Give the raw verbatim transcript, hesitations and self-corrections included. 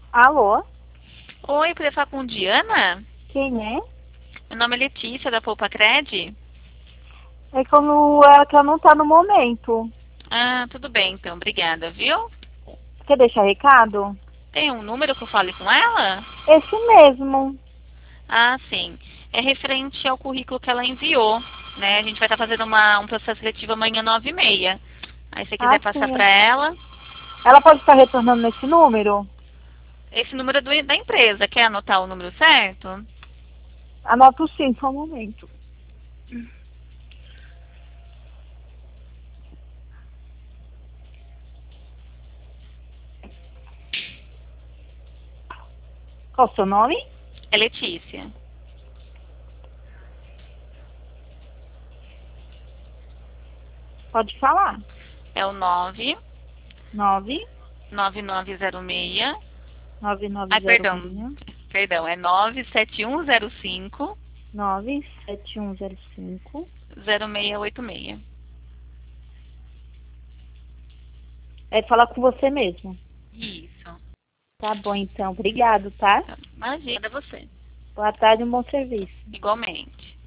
Alô? Oi, podia falar com Diana? Quem é? Meu nome é Letícia, da Poupa Cred. É como ela que ela não tá no momento. Ah, tudo bem então, obrigada, viu? Quer deixar recado? Tem um número que eu fale com ela? Esse mesmo. Ah, sim. É referente ao currículo que ela enviou, né? A gente vai estar fazendo uma, um processo seletivo amanhã nove e meia. Aí se você Ah, quiser passar sim. para ela, Ela pode estar retornando nesse número? esse número é do, da empresa. Quer anotar o número certo? Anota o sim, só um momento. Qual o seu nome? É Letícia. Pode falar. É o nove Nove nove nove zero seis. nove nove Ai, zero perdão. seis Perdão, é nove sete um zero cinco nove sete um zero cinco. zero seis oito seis. É falar com você mesmo. Isso. Tá bom, então. Obrigado, tá? Imagina você. Boa tarde e um bom serviço. Igualmente.